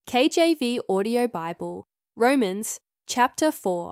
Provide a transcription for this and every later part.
KJV Audio Bible, Romans chapter 4.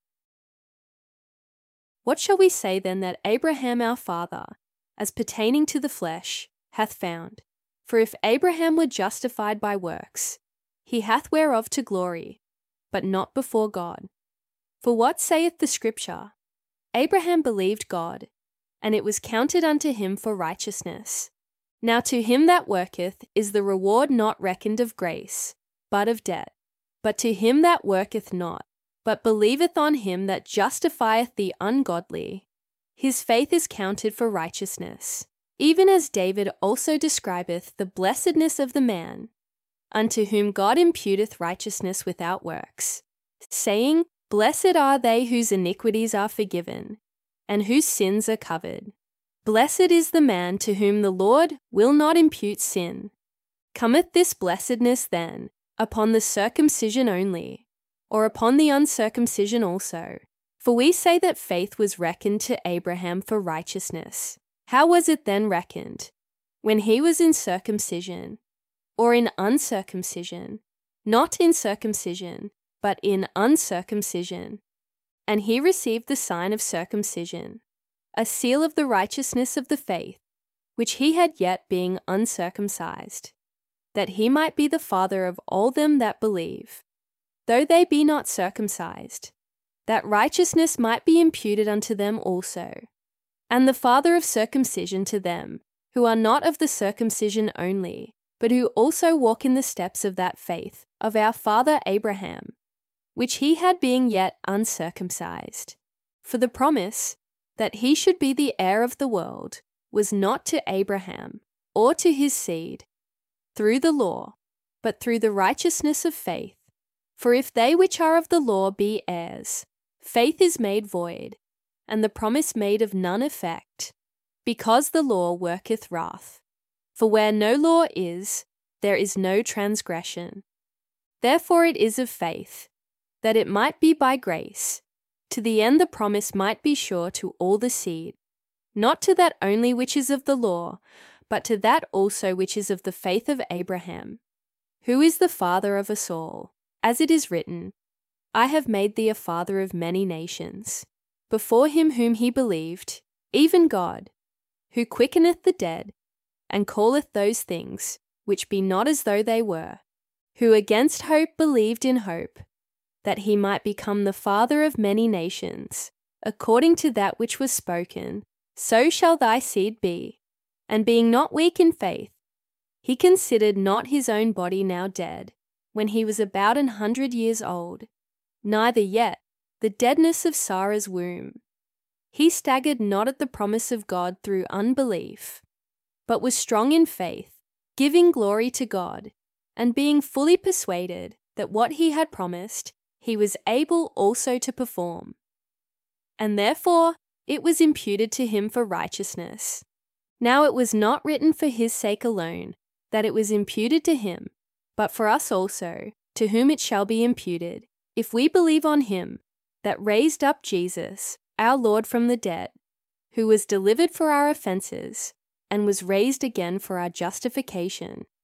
What shall we say then that Abraham our father, as pertaining to the flesh, hath found? For if Abraham were justified by works, he hath whereof to glory, but not before God. For what saith the Scripture? Abraham believed God, and it was counted unto him for righteousness. Now to him that worketh is the reward not reckoned of grace, but of debt. But to him that worketh not, but believeth on him that justifieth the ungodly, his faith is counted for righteousness. Even as David also describeth the blessedness of the man, unto whom God imputeth righteousness without works, saying, Blessed are they whose iniquities are forgiven, and whose sins are covered. Blessed is the man to whom the Lord will not impute sin. Cometh this blessedness then upon the circumcision only, or upon the uncircumcision also? For we say that faith was reckoned to Abraham for righteousness. How was it then reckoned? When he was in circumcision, or in uncircumcision? Not in circumcision, but in uncircumcision. And he received the sign of circumcision, a seal of the righteousness of the faith, which he had yet being uncircumcised, that he might be the father of all them that believe, though they be not circumcised, that righteousness might be imputed unto them also, and the father of circumcision to them, who are not of the circumcision only, but who also walk in the steps of that faith of our father Abraham, which he had being yet uncircumcised. For the promise that he should be the heir of the world was not to Abraham or to his seed through the law, but through the righteousness of faith. For if they which are of the law be heirs, faith is made void, and the promise made of none effect, because the law worketh wrath. For where no law is, there is no transgression. Therefore it is of faith, that it might be by grace, to the end the promise might be sure to all the seed, not to that only which is of the law, but to that also which is of the faith of Abraham, who is the father of us all, as it is written, I have made thee a father of many nations, before him whom he believed, even God, who quickeneth the dead, and calleth those things which be not as though they were, who against hope believed in hope, that he might become the father of many nations, according to that which was spoken, so shall thy seed be. And being not weak in faith, he considered not his own body now dead, when he was about 100 years old, neither yet the deadness of Sarah's womb. He staggered not at the promise of God through unbelief, but was strong in faith, giving glory to God, and being fully persuaded that what he had promised, he was able also to perform. And therefore it was imputed to him for righteousness. Now it was not written for his sake alone that it was imputed to him, but for us also, to whom it shall be imputed, if we believe on him that raised up Jesus, our Lord, from the dead, who was delivered for our offences, and was raised again for our justification.